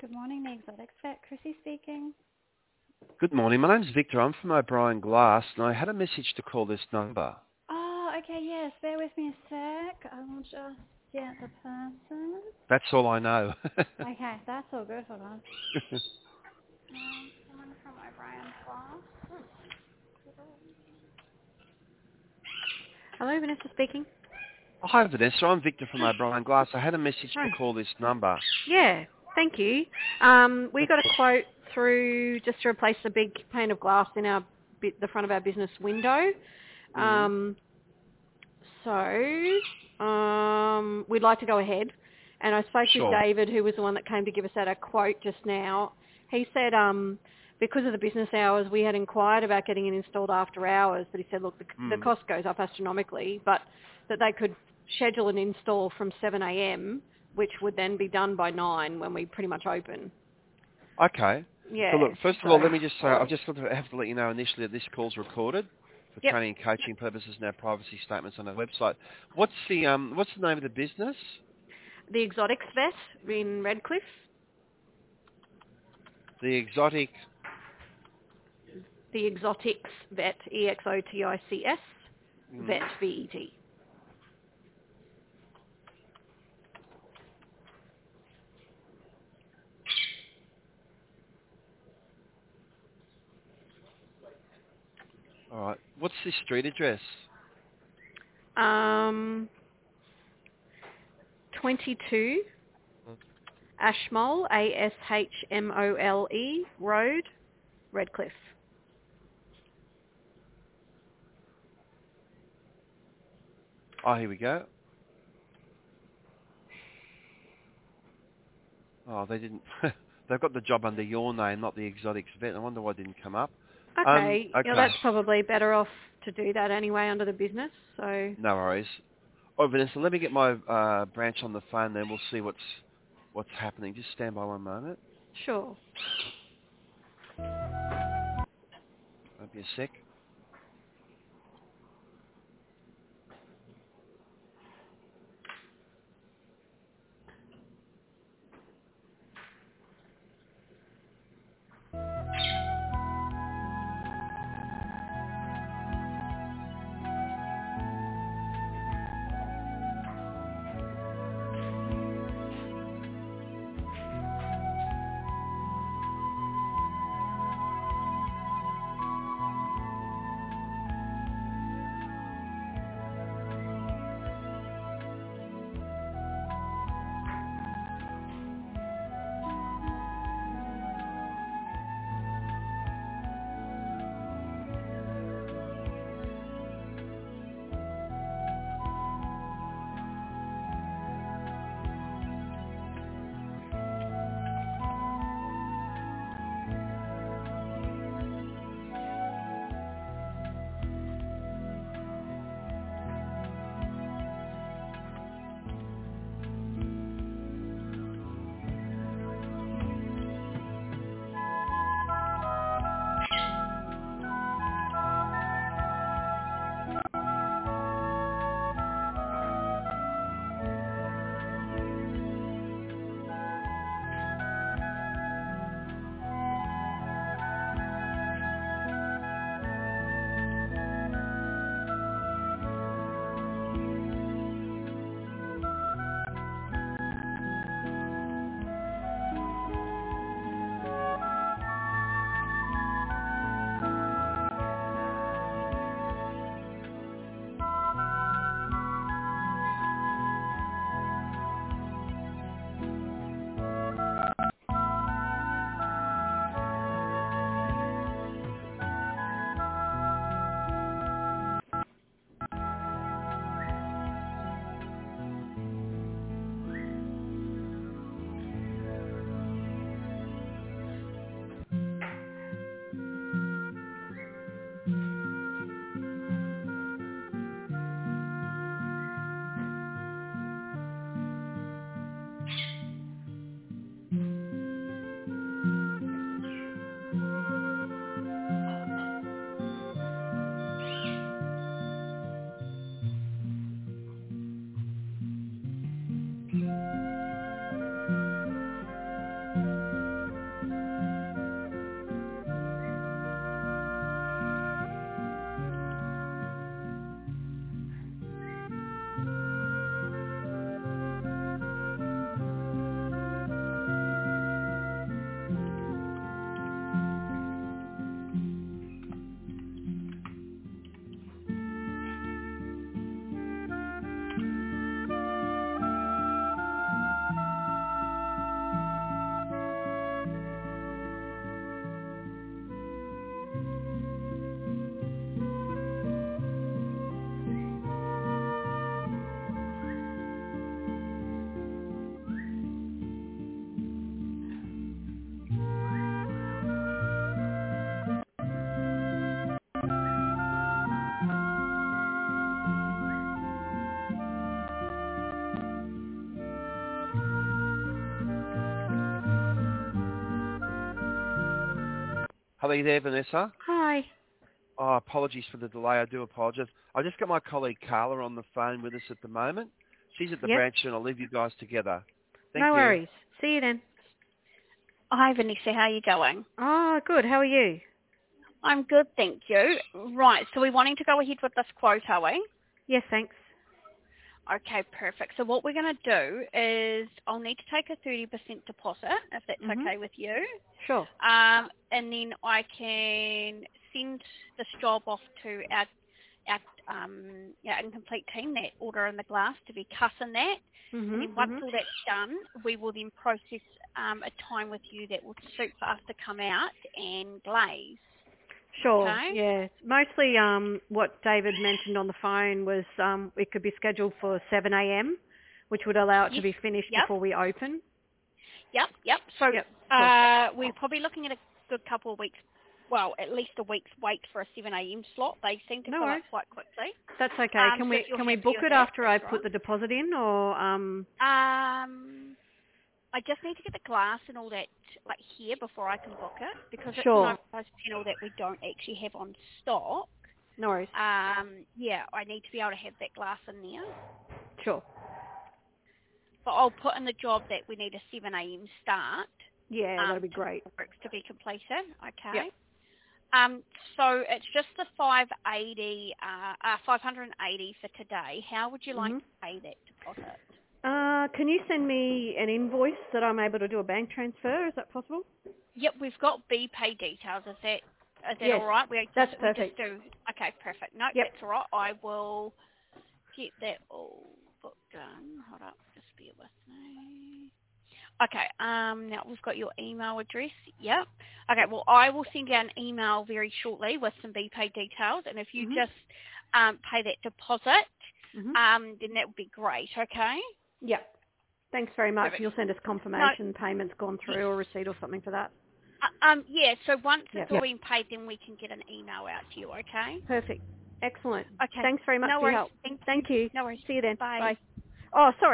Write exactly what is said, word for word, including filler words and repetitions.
Good morning, the Exotics Vet. Chrissy speaking. Good morning. My name's Victor. I'm from O'Brien Glass, and I had a message to call this number. Oh, okay, yes. Bear with me a sec. I will just get the person. That's all I know. Okay, that's all good. Hold on. Um, someone from O'Brien Glass. Hello, Vanessa speaking. Oh, hi, Vanessa. I'm Victor from O'Brien Glass. I had a message Hi. to call this number. Yeah, thank you. Um, we got a quote through just to replace a big pane of glass in our bi- the front of our business window. Mm. Um, so um, we'd like to go ahead. And I spoke with Sure. David, who was the one that came to give us that a quote just now. He said um, because of the business hours, we had inquired about getting it installed after hours, but he said, look, the, the Mm. cost goes up astronomically, but that they could schedule an install from seven a.m., which would then be done by nine when we pretty much open. Okay. So Yeah, look, first of so, all, let me just say, I've just got to have to let you know initially that this call's recorded for yep. training and coaching purposes and our privacy statements on our website. What's the um What's the name of the business? The Exotics Vet in Redcliffe. The Exotic. The Exotics Vet, E X O T I C S, Mm. Vet, V E T. All right. What's the street address? Um, twenty-two Ashmole, A S H M O L E Road, Redcliffe. Oh, here we go. Oh, they didn't. They've got the job under your name, not the Exotics Vet. I wonder why it didn't come up. Um, Okay, yeah, okay. that's probably better off to do that anyway under the business, so No worries. Oh, Vanessa, let me get my uh, branch on the phone, then we'll see what's what's happening. Just stand by one moment. sure. Won't be a sec. Hello there, Vanessa. Hi. Oh, apologies for the delay. I do apologise. I just got my colleague Carla on the phone with us at the moment. She's at the Yep. branch and I'll leave you guys together. Thank No you. worries. See you then. Hi, Vanessa. How are you going? Oh, good. How are you? I'm good, thank you. Right, so we're wanting to go ahead with this quote, are we? Yes, thanks. Okay, perfect. So what we're going to do is I'll need to take a thirty percent deposit, if that's Mhm. okay with you. Sure. Um, and then I can send this job off to our, our um, yeah, incomplete team that order in the glass to be cut in that. Mhm. And then once mhm. all that's done, we will then process um, a time with you that will suit for us to come out and glaze. Sure. Okay? Yeah. Mostly, um, what David mentioned on the phone was um, it could be scheduled for seven a.m., which would allow it to Yes. be finished Yep. before we open. Yep. Yep. So Yep. Cool. uh, we're probably looking at a good couple of weeks. Well, at least a week's wait for a seven a.m. slot. They seem to No fill up worries. quite quickly. That's okay. Um, can so we if you're can we happy book with it that, after I that's put the deposit in, or um? right. Um, I just need to get the glass and all that like here before I can book it because it's Sure. an oversized panel that we don't actually have on stock. No worries. Um, yeah, I need to be able to have that glass in there. Sure. But I'll put in the job that we need a seven a.m. start. Yeah, Um, that'd be great. works to be completed. Okay. Yep. Um, so it's just the five eighty, uh, uh, five hundred eighty for today. How would you like Mhm. to pay that deposit? Uh, can you send me an invoice that I'm able to do a bank transfer? Is that possible? Yep, we've got B pay details. Is that is that Yes. all right? We That's just we just perfect. do. Okay, perfect. No, Yep. that's all right. I will get that all booked done. Hold up, just bear with me. Okay, um, now we've got your email address. Yep. Okay, well, I will send you an email very shortly with some B pay details, and if you Mhm. just um, pay that deposit, Mhm. um, then that would be great. Okay. Yep. Thanks very much. Perfect. You'll send us No. confirmation payment's gone through or receipt or something for that. Uh, um, yeah. So once Yep. it's all been paid, then we can get an email out to you. Okay. Perfect. Excellent. Okay. Thanks very much No for your worries. help. Thank you. Thank you. No worries. See you then. Bye. Bye. Oh, sorry.